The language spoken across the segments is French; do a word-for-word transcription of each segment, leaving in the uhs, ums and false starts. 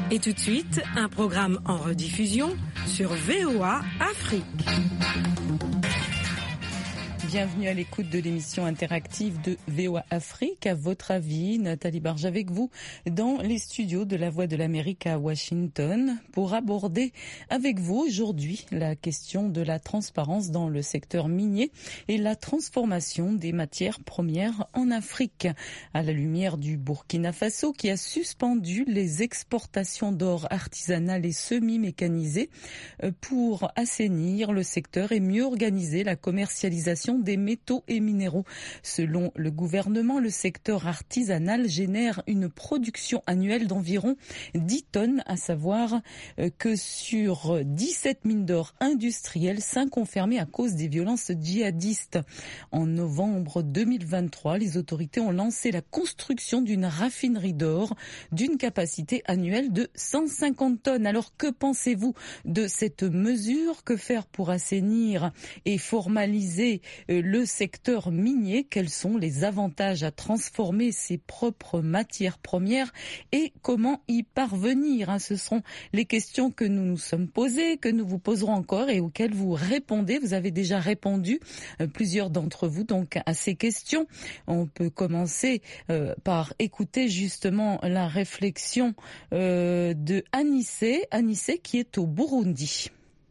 Et tout de suite, un programme en rediffusion sur V O A Afrique. Bienvenue à l'écoute de l'émission interactive de V O A Afrique. À votre avis, Nathalie Barge avec vous dans les studios de la Voix de l'Amérique à Washington pour aborder avec vous aujourd'hui la question de la transparence dans le secteur minier et la transformation des matières premières en Afrique. À la lumière du Burkina Faso qui a suspendu les exportations d'or artisanal et semi-mécanisé pour assainir le secteur et mieux organiser la commercialisation des métaux et minéraux. Selon le gouvernement, le secteur artisanal génère une production annuelle d'environ dix tonnes, à savoir que sur dix-sept mines d'or industrielles, cinq ont fermé à cause des violences djihadistes. En novembre deux mille vingt-trois, les autorités ont lancé la construction d'une raffinerie d'or d'une capacité annuelle de cent cinquante tonnes. Alors que pensez-vous de cette mesure? Que faire pour assainir et formaliser le secteur minier? Quels sont les avantages à transformer ses propres matières premières et comment y parvenir? Ce sont les questions que nous nous sommes posées, que nous vous poserons encore et auxquelles vous répondez. Vous avez déjà répondu, plusieurs d'entre vous, donc à ces questions. On peut commencer euh, par écouter justement la réflexion euh, de Anissé, Anissé qui est au Burundi.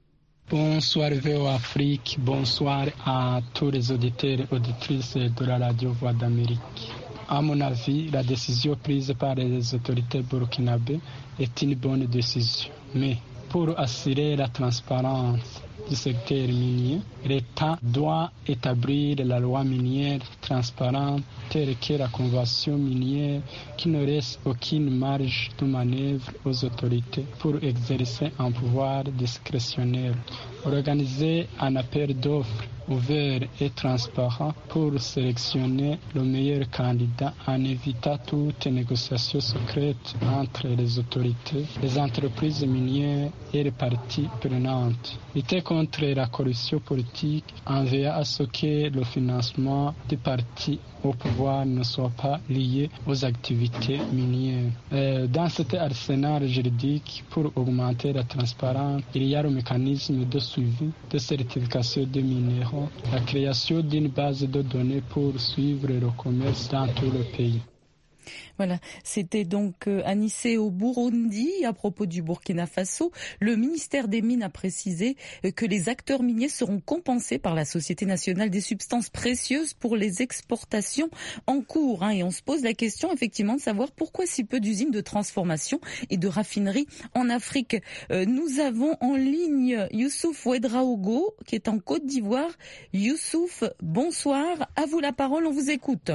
Bonsoir V O A Afrique, bonsoir à tous les auditeurs et auditrices de la radio Voix d'Amérique. À mon avis, la décision prise par les autorités burkinabées est une bonne décision. Mais pour assurer la transparence du secteur minier, l'État doit établir la loi minière transparente telle que la convention minière qui ne laisse aucune marge de manœuvre aux autorités pour exercer un pouvoir discrétionnaire. Organiser un appel d'offres ouvert et transparent pour sélectionner le meilleur candidat en évitant toute négociation secrète entre les autorités, les entreprises minières et les parties prenantes. Lutter contre la corruption politique en veillant à ce que le financement des partis au pouvoir ne soit pas lié aux activités minières. Euh, dans cet arsenal juridique, pour augmenter la transparence, il y a le mécanisme de suivi, de certification des minéraux, la création d'une base de données pour suivre le commerce dans tout le pays. Voilà, c'était donc Anissé au Burundi. À propos du Burkina Faso, le ministère des Mines a précisé que les acteurs miniers seront compensés par la Société nationale des substances précieuses pour les exportations en cours. Et on se pose la question effectivement de savoir pourquoi si peu d'usines de transformation et de raffineries en Afrique. Nous avons en ligne Youssouf Ouedraogo qui est en Côte d'Ivoire. Youssouf, bonsoir. À vous la parole, on vous écoute.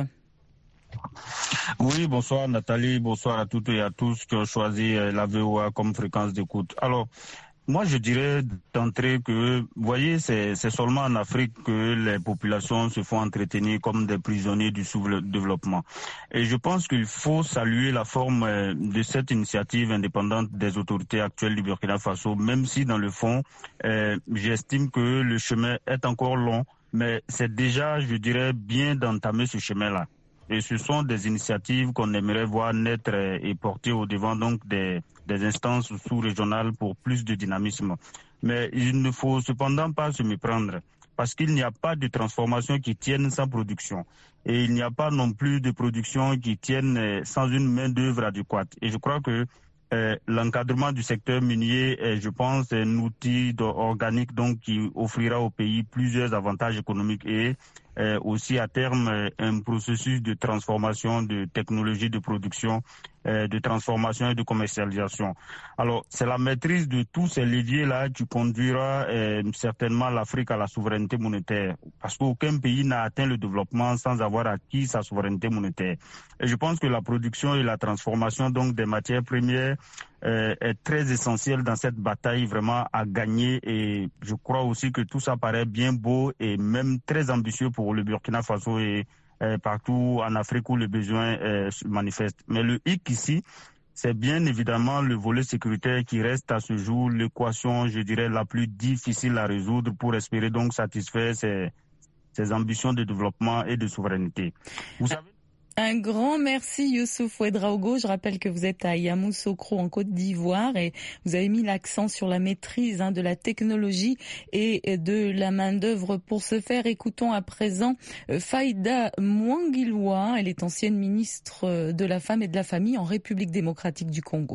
Oui, bonsoir Nathalie, bonsoir à toutes et à tous qui ont choisi la V O A comme fréquence d'écoute. Alors, moi je dirais d'entrée que, vous voyez, c'est, c'est seulement en Afrique que les populations se font entretenir comme des prisonniers du sous-développement. Et je pense qu'il faut saluer la forme de cette initiative indépendante des autorités actuelles du Burkina Faso, même si dans le fond, euh, j'estime que le chemin est encore long, mais c'est déjà, je dirais, bien d'entamer ce chemin-là. Et ce sont des initiatives qu'on aimerait voir naître et porter au devant donc des, des instances sous-régionales pour plus de dynamisme. Mais il ne faut cependant pas se méprendre parce qu'il n'y a pas de transformation qui tienne sans production. Et il n'y a pas non plus de production qui tienne sans une main-d'œuvre adéquate. Et je crois que euh, l'encadrement du secteur minier est, je pense, un outil organique donc qui offrira au pays plusieurs avantages économiques et Euh, aussi à terme euh, un processus de transformation de technologies de production, euh, de transformation et de commercialisation. Alors, c'est la maîtrise de tous ces leviers-là qui conduira euh, certainement l'Afrique à la souveraineté monétaire, parce qu'aucun pays n'a atteint le développement sans avoir acquis sa souveraineté monétaire. Et je pense que la production et la transformation donc des matières premières euh, est très essentielle dans cette bataille vraiment à gagner, et je crois aussi que tout ça paraît bien beau et même très ambitieux pour pour le Burkina Faso et euh, partout en Afrique où le besoin euh, se manifeste. Mais le hic ici, c'est bien évidemment le volet sécuritaire qui reste à ce jour l'équation, je dirais, la plus difficile à résoudre pour espérer donc satisfaire ces, ces ambitions de développement et de souveraineté. Vous savez, Un grand merci Youssouf Ouedraogo. Je rappelle que vous êtes à Yamoussoukro en Côte d'Ivoire et vous avez mis l'accent sur la maîtrise hein, de la technologie et de la main-d'œuvre. Pour ce faire, écoutons à présent Faïda Mwangilwa. Elle est ancienne ministre de la Femme et de la Famille en République démocratique du Congo.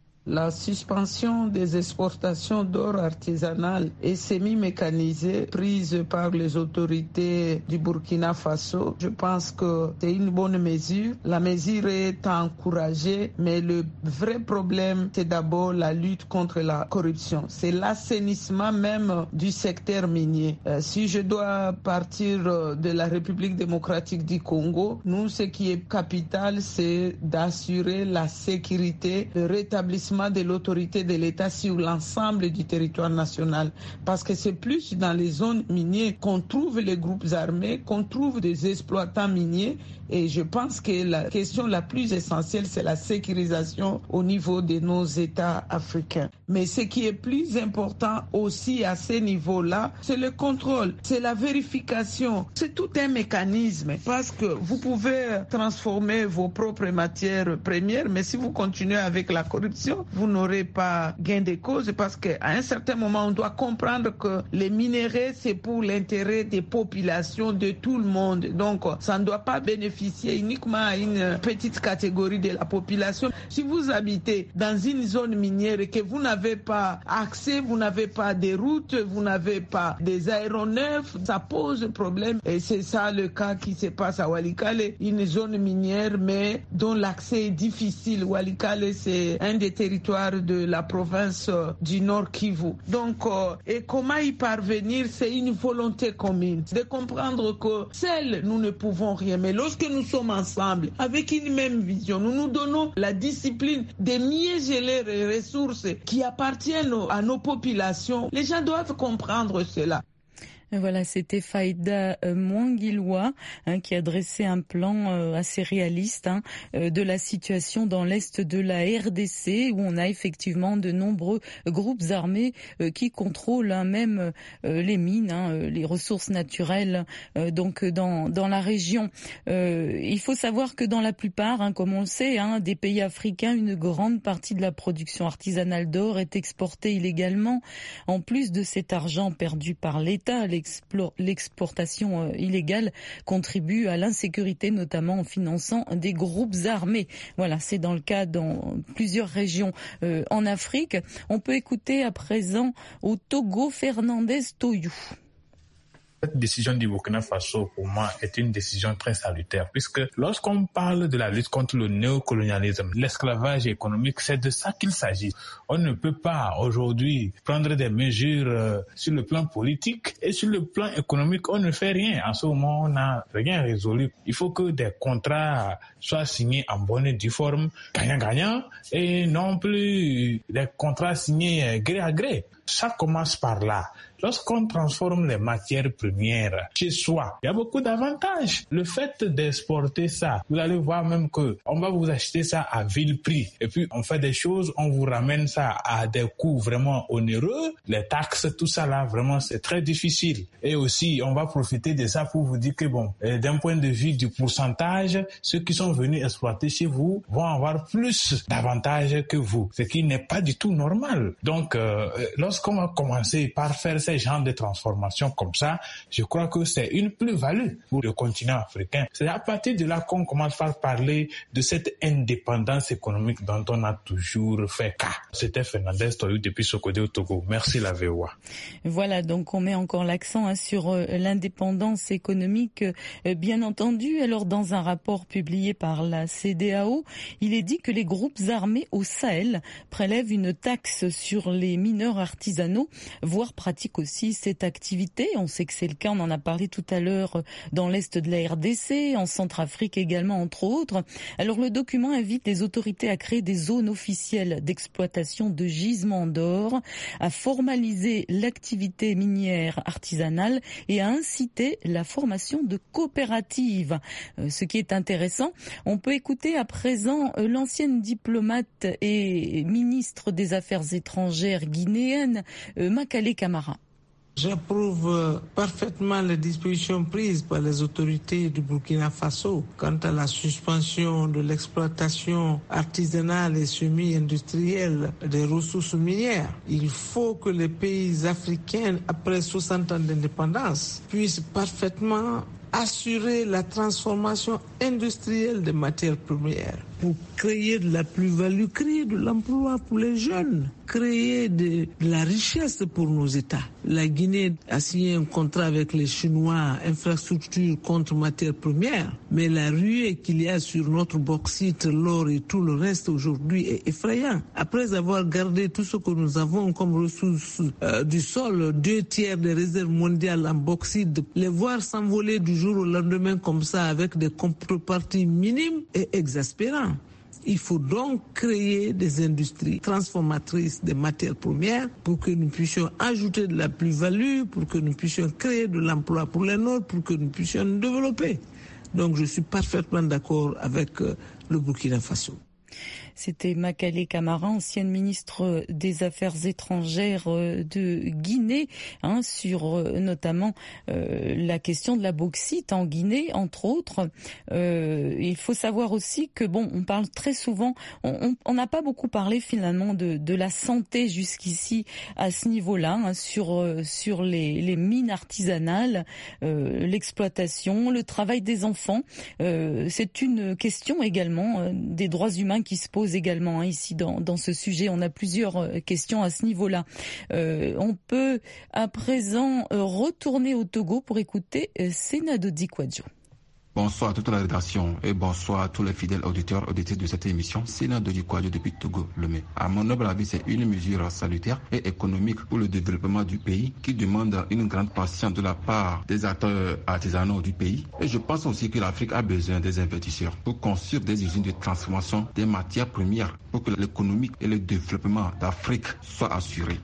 La suspension des exportations d'or artisanal et semi-mécanisé prise par les autorités du Burkina Faso, je pense que c'est une bonne mesure. La mesure est encouragée, mais le vrai problème, c'est d'abord la lutte contre la corruption. C'est l'assainissement même du secteur minier. Euh, si je dois partir de la République démocratique du Congo, nous, ce qui est capital, c'est d'assurer la sécurité, le rétablissement de l'autorité de l'État sur l'ensemble du territoire national. Parce que c'est plus dans les zones minières qu'on trouve les groupes armés, qu'on trouve des exploitants miniers. Et je pense que la question la plus essentielle, c'est la sécurisation au niveau de nos États africains. Mais ce qui est plus important aussi à ce niveau-là, c'est le contrôle, c'est la vérification. C'est tout un mécanisme parce que vous pouvez transformer vos propres matières premières, mais si vous continuez avec la corruption, vous n'aurez pas gain de cause parce qu'à un certain moment, on doit comprendre que les minéraux, c'est pour l'intérêt des populations, de tout le monde. Donc, ça ne doit pas bénéficier uniquement à une petite catégorie de la population. Si vous habitez dans une zone minière et que vous n'avez pas accès, vous n'avez pas des routes, vous n'avez pas des aéronefs, ça pose problème. Et c'est ça le cas qui se passe à Walikale, une zone minière mais dont l'accès est difficile. Walikale, c'est un des territoires de la province du Nord Kivu. Donc, euh, et comment y parvenir, c'est une volonté commune de comprendre que seuls nous ne pouvons rien. Mais lorsque nous sommes ensemble, avec une même vision, nous nous donnons la discipline de mieux gérer les ressources qui appartiennent à nos populations. Les gens doivent comprendre cela. Voilà, c'était Faïda Mwangilwa hein, qui a dressé un plan euh, assez réaliste hein, euh, de la situation dans l'est de la R D C où on a effectivement de nombreux groupes armés euh, qui contrôlent hein, même euh, les mines, hein, les ressources naturelles euh, donc dans dans la région. Euh, il faut savoir que dans la plupart, hein, comme on le sait, hein, des pays africains, une grande partie de la production artisanale d'or est exportée illégalement. En plus de cet argent perdu par l'État, les l'exportation illégale contribue à l'insécurité, notamment en finançant des groupes armés. Voilà, c'est dans le cas dans plusieurs régions euh, en Afrique. On peut écouter à présent au Togo Fernandez Toyou. Cette décision du Burkina Faso, pour moi, est une décision très salutaire, puisque lorsqu'on parle de la lutte contre le néocolonialisme, l'esclavage économique, c'est de ça qu'il s'agit. On ne peut pas aujourd'hui prendre des mesures euh, sur le plan politique et sur le plan économique, on ne fait rien. En ce moment, on n'a rien résolu. Il faut que des contrats soient signés en bonne et due forme, gagnant-gagnant, et non plus des contrats signés gré à gré. Ça commence par là. Lorsqu'on transforme les matières premières chez soi, il y a beaucoup d'avantages. Le fait d'exporter ça, vous allez voir même que on va vous acheter ça à vil prix. Et puis, on fait des choses, on vous ramène ça à des coûts vraiment onéreux. Les taxes, tout ça là, vraiment, c'est très difficile. Et aussi, on va profiter de ça pour vous dire que bon, d'un point de vue du pourcentage, ceux qui sont venus exploiter chez vous vont avoir plus d'avantages que vous, ce qui n'est pas du tout normal. Donc, euh, lorsqu'on va commencer par faire ces genres de transformations comme ça, je crois que c'est une plus-value pour le continent africain. C'est à partir de là qu'on commence par parler de cette indépendance économique dont on a toujours fait cas. C'était Fernandez Toyou depuis Sokodé au Togo. Merci la V O A. Voilà, donc on met encore l'accent hein, sur euh, l'indépendance économique, euh, bien entendu. Alors dans un rapport publié par la C D A O, il est dit que les groupes armés au Sahel prélèvent une taxe sur les mineurs artisanaux, voire pratiquent aussi cette activité. On sait que c'est le cas, on en a parlé tout à l'heure dans l'est de la R D C, en Centrafrique également entre autres. Alors le document invite les autorités à créer des zones officielles d'exploitation de gisements d'or, à formaliser l'activité minière artisanale et à inciter la formation de coopératives. Euh, ce qui est intéressant, on peut écouter à présent euh, l'ancienne diplomate et ministre des Affaires étrangères guinéenne, euh, Makale Camara. J'approuve parfaitement les dispositions prises par les autorités du Burkina Faso quant à la suspension de l'exploitation artisanale et semi-industrielle des ressources minières. Il faut que les pays africains, après soixante ans d'indépendance, puissent parfaitement assurer la transformation industrielle des matières premières pour créer de la plus-value, créer de l'emploi pour les jeunes, créer de, de la richesse pour nos États. La Guinée a signé un contrat avec les Chinois, infrastructure contre matières premières, mais la ruée qu'il y a sur notre bauxite, l'or et tout le reste aujourd'hui est effrayant. Après avoir gardé tout ce que nous avons comme ressources euh, du sol, deux tiers des réserves mondiales en bauxite, les voir s'envoler du jour au lendemain comme ça avec des contreparties minimes est exaspérant. Il faut donc créer des industries transformatrices des matières premières pour que nous puissions ajouter de la plus-value, pour que nous puissions créer de l'emploi pour les nôtres, pour que nous puissions nous développer. Donc je suis parfaitement d'accord avec euh, le Burkina Faso. C'était Makale Camara, ancienne ministre des Affaires étrangères de Guinée, hein, sur euh, notamment euh, la question de la bauxite en Guinée, entre autres. Euh, il faut savoir aussi que, bon, on parle très souvent, on n'a pas beaucoup parlé finalement de, de la santé jusqu'ici à ce niveau-là, hein, sur, euh, sur les, les mines artisanales, euh, l'exploitation, le travail des enfants. Euh, c'est une question également euh, des droits humains qui se pose également hein, ici dans, dans ce sujet. On a plusieurs euh, questions à ce niveau-là. Euh, on peut à présent euh, retourner au Togo pour écouter euh, Sena Dodi Kwadjo. Bonsoir à toute la rédaction et bonsoir à tous les fidèles auditeurs et auditrices de cette émission. Sénat de Dikwadio depuis Togo, Lomé. À mon humble avis, c'est une mesure salutaire et économique pour le développement du pays qui demande une grande patience de la part des acteurs artisanaux du pays. Et je pense aussi que l'Afrique a besoin des investisseurs pour construire des usines de transformation des matières premières pour que l'économie et le développement d'Afrique soient assurés.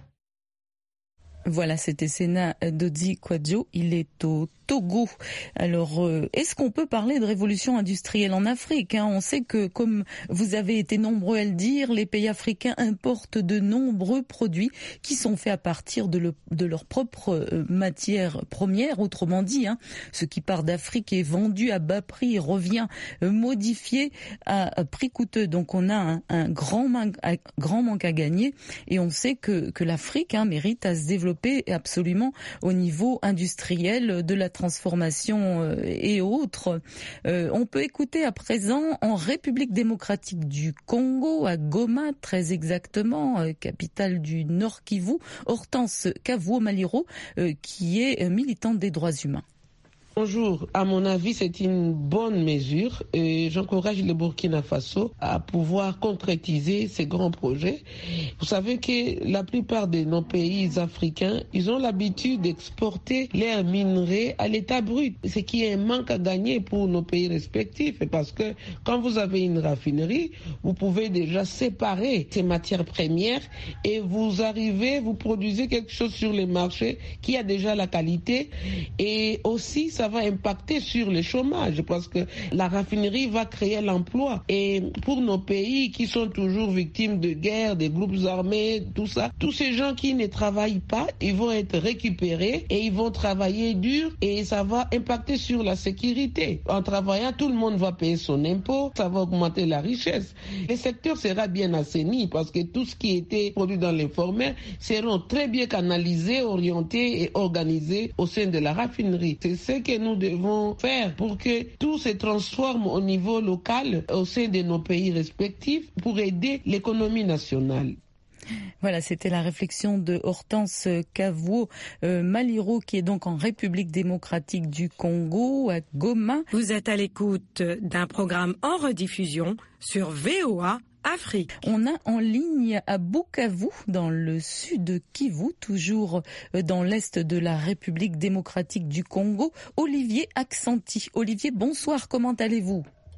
Voilà, c'était Sena Dodi Kwadjo. Il est au Togo. Alors, euh, est-ce qu'on peut parler de révolution industrielle en Afrique, hein? On sait que, comme vous avez été nombreux à le dire, les pays africains importent de nombreux produits qui sont faits à partir de, le, de leurs propres euh, matières premières. Autrement dit, hein, ce qui part d'Afrique est vendu à bas prix et revient euh, modifié à, à prix coûteux. Donc, on a un, un grand, manque, un grand manque à gagner et on sait que, que l'Afrique hein, mérite à se développer absolument au niveau industriel de la transformation et autres. Euh, on peut écouter à présent en République démocratique du Congo, à Goma très exactement, euh, capitale du Nord Kivu, Hortense Kavuo Maliro, euh, qui est militante des droits humains. Bonjour, à mon avis, c'est une bonne mesure et j'encourage le Burkina Faso à pouvoir concrétiser ces grands projets. Vous savez que la plupart de nos pays africains, ils ont l'habitude d'exporter leurs minerais à l'état brut, ce qui est un manque à gagner pour nos pays respectifs parce que quand vous avez une raffinerie, vous pouvez déjà séparer ces matières premières et vous arrivez, vous produisez quelque chose sur les marchés qui a déjà la qualité et aussi ça va impacter sur le chômage parce que la raffinerie va créer l'emploi. Et pour nos pays qui sont toujours victimes de guerre, des groupes armés, tout ça, tous ces gens qui ne travaillent pas, ils vont être récupérés et ils vont travailler dur et ça va impacter sur la sécurité. En travaillant, tout le monde va payer son impôt, ça va augmenter la richesse. Le secteur sera bien assaini parce que tout ce qui était produit dans l'informel seront très bien canalisés, orientés et organisés au sein de la raffinerie. C'est ce que nous devons faire pour que tout se transforme au niveau local, au sein de nos pays respectifs, pour aider l'économie nationale. Voilà, c'était la réflexion de Hortense Kavuo euh, Maliro, qui est donc en République démocratique du Congo, à Goma. Vous êtes à l'écoute d'un programme en rediffusion sur V O A Afrique. On a en ligne à Bukavu, dans le sud Kivu, toujours dans l'est de la République démocratique du Congo, Olivier Accenti. Olivier, bonsoir, comment allez-vous ?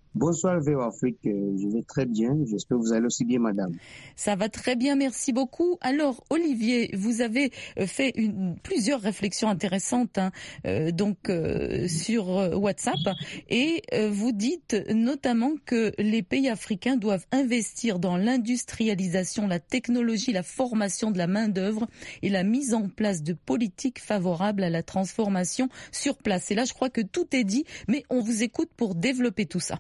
Bonsoir V O Afrique, je vais très bien, j'espère que vous allez aussi bien madame. Ça va très bien, merci beaucoup. Alors Olivier, vous avez fait une, plusieurs réflexions intéressantes hein, euh, donc euh, sur WhatsApp et euh, vous dites notamment que les pays africains doivent investir dans l'industrialisation, la technologie, la formation de la main-d'œuvre et la mise en place de politiques favorables à la transformation sur place. Et là, je crois que tout est dit, mais on vous écoute pour développer tout ça.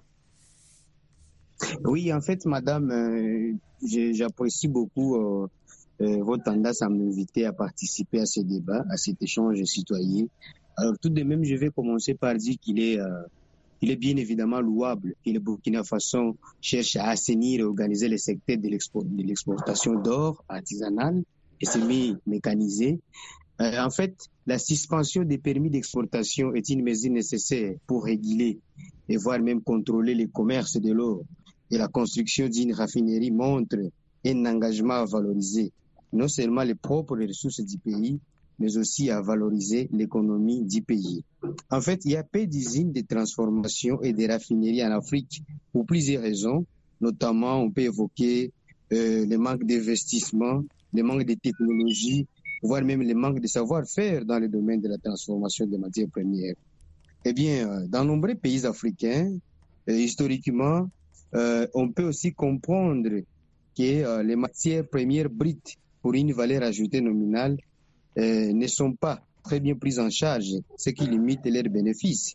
Oui, en fait, madame, euh, j'apprécie beaucoup euh, euh, votre tendance à m'inviter à participer à ce débat, à cet échange citoyen. Alors, tout de même, je vais commencer par dire qu'il est, euh, il est bien évidemment louable que le Burkina Faso cherche à assainir et organiser les secteurs de l'exportation d'or artisanal et semi-mécanisé. Euh, en fait, la suspension des permis d'exportation est une mesure nécessaire pour réguler et voire même contrôler le commerce de l'or. Et la construction d'une raffinerie montre un engagement à valoriser non seulement les propres ressources du pays, mais aussi à valoriser l'économie du pays. En fait, il y a peu d'usines de transformation et de raffineries en Afrique pour plusieurs raisons. Notamment, on peut évoquer euh, le manque d'investissement, le manque de technologie, voire même le manque de savoir-faire dans le domaine de la transformation des matières premières. Eh bien, dans de nombreux pays africains, euh, historiquement, euh, on peut aussi comprendre que euh, les matières premières brutes pour une valeur ajoutée nominale euh, ne sont pas très bien prises en charge, ce qui limite leurs bénéfices.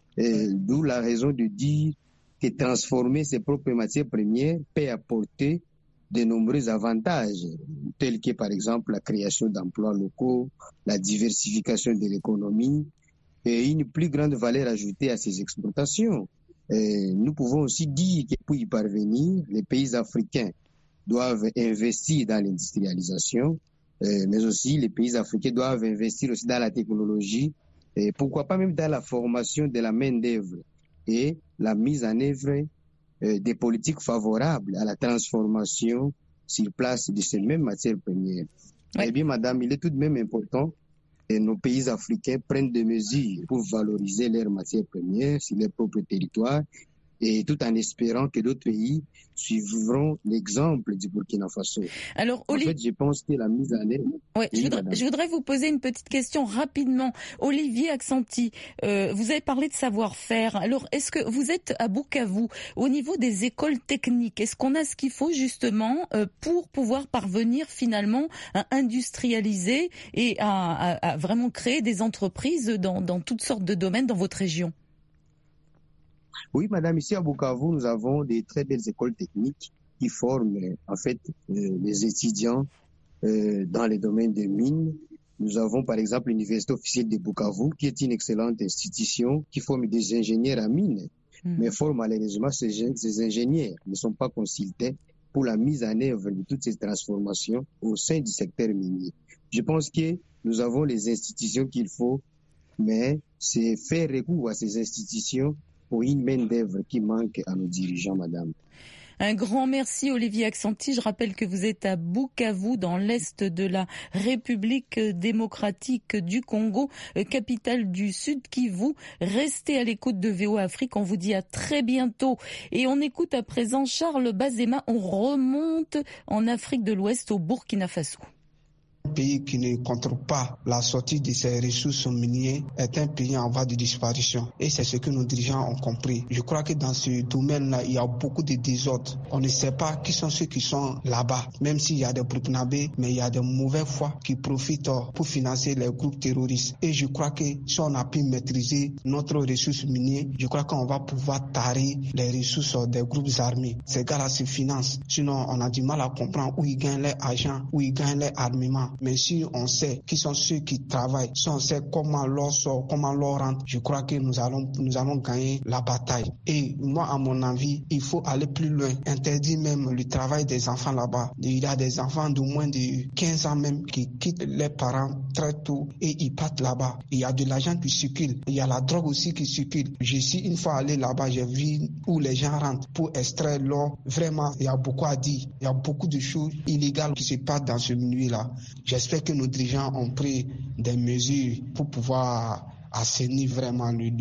D'où la raison de dire que transformer ses propres matières premières peut apporter de nombreux avantages, tels que par exemple la création d'emplois locaux, la diversification de l'économie, et une plus grande valeur ajoutée à ces exportations. Et nous pouvons aussi dire que pour y parvenir, les pays africains doivent investir dans l'industrialisation, euh, mais aussi les pays africains doivent investir aussi dans la technologie, et pourquoi pas même dans la formation de la main-d'œuvre et la mise en œuvre euh, des politiques favorables à la transformation sur place de ces mêmes matières premières. Ouais. Eh bien, madame, il est tout de même important et nos pays africains prennent des mesures pour valoriser leurs matières premières sur leur propre territoire, et tout en espérant que d'autres pays suivront l'exemple du Burkina Faso. Alors, en fait, je pense que la mise en œuvre... Ouais, oui, je, voudrais, je voudrais vous poser une petite question rapidement. Olivier Aksanti, euh, vous avez parlé de savoir-faire. Alors, est-ce que vous êtes à Bukavu, au niveau des écoles techniques, est-ce qu'on a ce qu'il faut justement euh, pour pouvoir parvenir finalement à industrialiser et à, à, à vraiment créer des entreprises dans, dans toutes sortes de domaines dans votre région? Oui, madame, ici à Bukavu, nous avons des très belles écoles techniques qui forment en fait euh, les étudiants euh, dans les domaines des mines. Nous avons par exemple l'Université officielle de Bukavu, qui est une excellente institution qui forme des ingénieurs en mines. Mmh. Mais fort malheureusement, ces, ces ingénieurs ne sont pas consultés pour la mise en œuvre de toutes ces transformations au sein du secteur minier. Je pense que nous avons les institutions qu'il faut, mais c'est faire recours à ces institutions pour une main-d'œuvre qui manque à nos dirigeants, madame. Un grand merci Olivier Aksanti. Je rappelle que vous êtes à Bukavu, dans l'est de la République démocratique du Congo, capitale du Sud Kivu. Restez à l'écoute de V O Afrique. On vous dit à très bientôt. Et on écoute à présent Charles Bazema. On remonte en Afrique de l'Ouest, au Burkina Faso. Un pays qui ne contrôle pas la sortie de ses ressources minières est un pays en voie de disparition. Et c'est ce que nos dirigeants ont compris. Je crois que dans ce domaine-là, il y a beaucoup de désordre. On ne sait pas qui sont ceux qui sont là-bas. Même s'il y a des Burkinabés, mais il y a de mauvais foi qui profitent pour financer les groupes terroristes. Et je crois que si on a pu maîtriser notre ressource minière, je crois qu'on va pouvoir tarir les ressources des groupes armés. Ces gars-là se financent. Sinon, on a du mal à comprendre où ils gagnent leur argent, où ils gagnent leur armement. Mais si on sait qui sont ceux qui travaillent, si on sait comment leur sort, comment leur rentre, je crois que nous allons, nous allons gagner la bataille. Et moi, à mon avis, il faut aller plus loin. Interdire même le travail des enfants là-bas. Il y a des enfants de moins de quinze ans même qui quittent leurs parents très tôt et ils partent là-bas. Il y a de l'argent qui circule. Il y a la drogue aussi qui circule. Je suis une fois allé là-bas, j'ai vu où les gens rentrent pour extraire l'or. Vraiment, il y a beaucoup à dire. Il y a beaucoup de choses illégales qui se passent dans ce milieu-là. J'espère que nos dirigeants ont pris des mesures pour pouvoir assainir vraiment le lieu.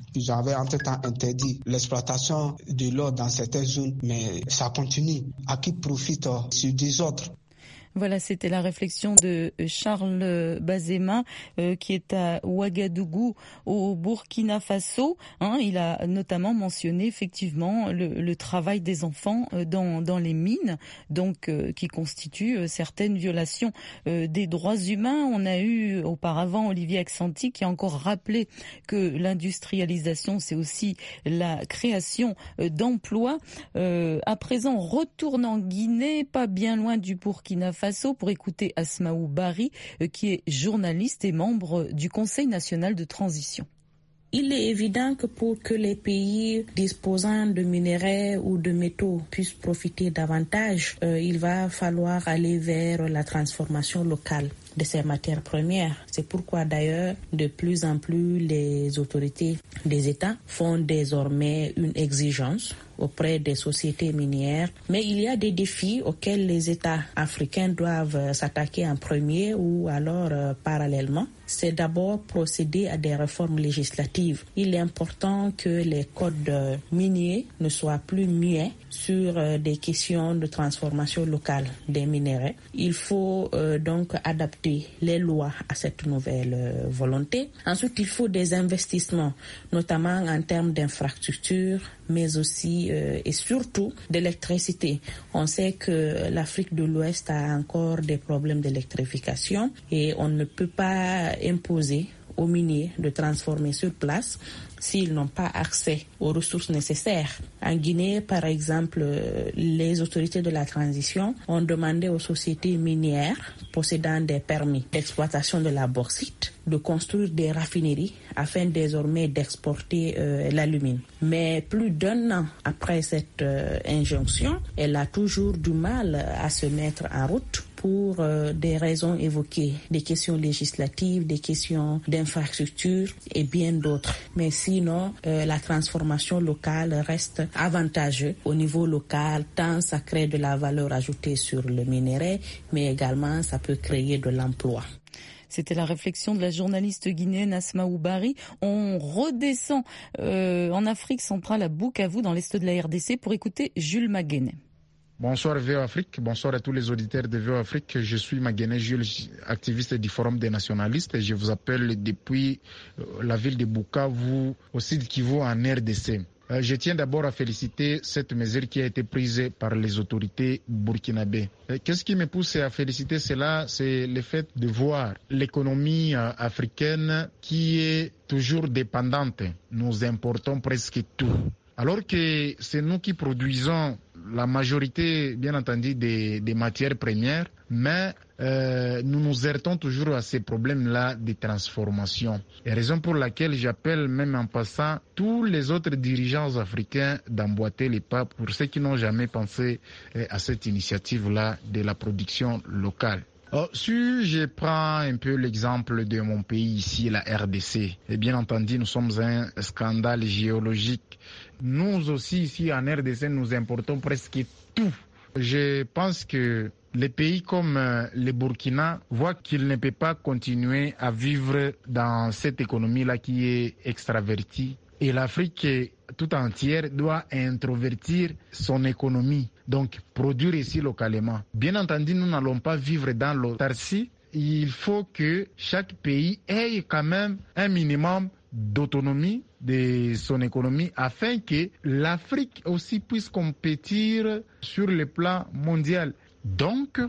Ils avaient entre-temps interdit l'exploitation de l'or dans certaines zones, mais ça continue. À qui profite sur des autres? Voilà, c'était la réflexion de Charles Bazema euh, qui est à Ouagadougou au Burkina Faso. Hein, il a notamment mentionné effectivement le, le travail des enfants dans, dans les mines, donc euh, qui constitue euh, certaines violations euh, des droits humains. On a eu auparavant Olivier Acsanti qui a encore rappelé que l'industrialisation, c'est aussi la création euh, d'emplois. Euh, à présent, on retourne en Guinée, pas bien loin du Burkina Faso, pour écouter Asmaou Bari, qui est journaliste et membre du Conseil national de transition. Il est évident que pour que les pays disposant de minerais ou de métaux puissent profiter davantage, euh, il va falloir aller vers la transformation locale de ces matières premières. C'est pourquoi d'ailleurs de plus en plus les autorités des États font désormais une exigence auprès des sociétés minières. Mais il y a des défis auxquels les États africains doivent s'attaquer en premier ou alors euh, parallèlement. C'est d'abord procéder à des réformes législatives. Il est important que les codes miniers ne soient plus muets sur euh, des questions de transformation locale des minéraux. Il faut euh, donc adapter les lois à cette nouvelle euh, volonté. Ensuite, il faut des investissements, notamment en termes d'infrastructures, mais aussi euh, et surtout d'électricité. On sait que l'Afrique de l'Ouest a encore des problèmes d'électrification et on ne peut pas imposer aux miniers de transformer sur place s'ils n'ont pas accès aux ressources nécessaires. En Guinée, par exemple, les autorités de la transition ont demandé aux sociétés minières possédant des permis d'exploitation de la bauxite de construire des raffineries afin désormais d'exporter euh, l'alumine. Mais plus d'un an après cette euh, injonction, elle a toujours du mal à se mettre en route pour euh, des raisons évoquées, des questions législatives, des questions d'infrastructure et bien d'autres. Mais sinon, euh, la transformation locale reste avantageuse au niveau local, tant ça crée de la valeur ajoutée sur le minerai, mais également ça peut créer de l'emploi. C'était la réflexion de la journaliste guinéenne Asmaou Bari. On redescend euh, en Afrique centrale à Bukavu, dans l'est de la R D C, pour écouter Jules Maguene. Bonsoir V O Afrique, bonsoir à tous les auditeurs de V O Afrique. Je suis Maguene Jules, activiste du Forum des nationalistes et je vous appelle depuis la ville de Bukavu, au sud Kivu en R D C. Euh, je tiens d'abord à féliciter cette mesure qui a été prise par les autorités burkinabées. Euh, qu'est-ce qui me pousse à féliciter cela? C'est le fait de voir l'économie euh, africaine qui est toujours dépendante. Nous importons presque tout. Alors que c'est nous qui produisons la majorité, bien entendu, des, des matières premières, mais euh, nous nous heurtons toujours à ces problèmes-là de transformation. Et raison pour laquelle j'appelle même en passant tous les autres dirigeants africains d'emboîter les pas pour ceux qui n'ont jamais pensé euh, à cette initiative-là de la production locale. Oh, si je prends un peu l'exemple de mon pays ici, la R D C, et bien entendu, nous sommes un scandale géologique. Nous aussi, ici en R D C, nous importons presque tout. Je pense que les pays comme le Burkina voient qu'ils ne peuvent pas continuer à vivre dans cette économie-là qui est extravertie. Et l'Afrique tout entière doit introvertir son économie, donc produire ici localement. Bien entendu, nous n'allons pas vivre dans l'autarcie. Il faut que chaque pays ait quand même un minimum d'autonomie de son économie afin que l'Afrique aussi puisse compétir sur le plan mondial. Donc,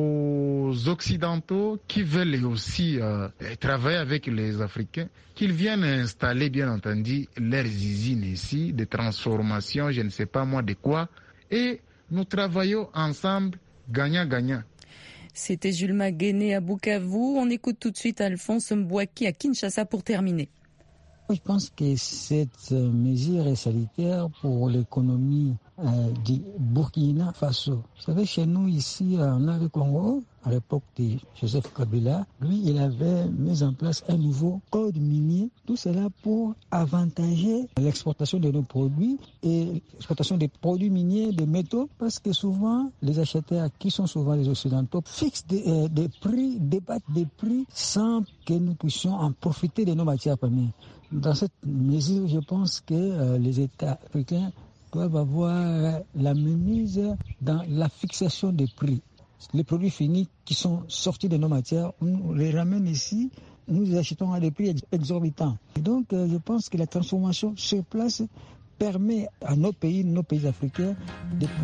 aux Occidentaux qui veulent aussi euh, travailler avec les Africains, qu'ils viennent installer, bien entendu, leurs usines ici, de transformation, je ne sais pas moi de quoi, et nous travaillons ensemble, gagnant-gagnant. C'était Jules Maguene à Bukavu. On écoute tout de suite Alphonse Mbouaki à Kinshasa pour terminer. Je pense que cette mesure est salutaire pour l'économie euh, du Burkina Faso. Vous savez, chez nous ici, en a le Congo, à l'époque de Joseph Kabila, lui, il avait mis en place un nouveau code minier. Tout cela pour avantager l'exportation de nos produits et l'exportation des produits miniers, des métaux, parce que souvent, les acheteurs, qui sont souvent les Occidentaux, fixent des, euh, des prix, débattent des prix sans que nous puissions en profiter de nos matières premières. Dans cette mesure, je pense que euh, les États africains doivent avoir la mainmise dans la fixation des prix. Les produits finis qui sont sortis de nos matières, on les ramène ici, nous les achetons à des prix exorbitants. Et donc, euh, je pense que la transformation sur place permet à nos pays, nos pays africains, de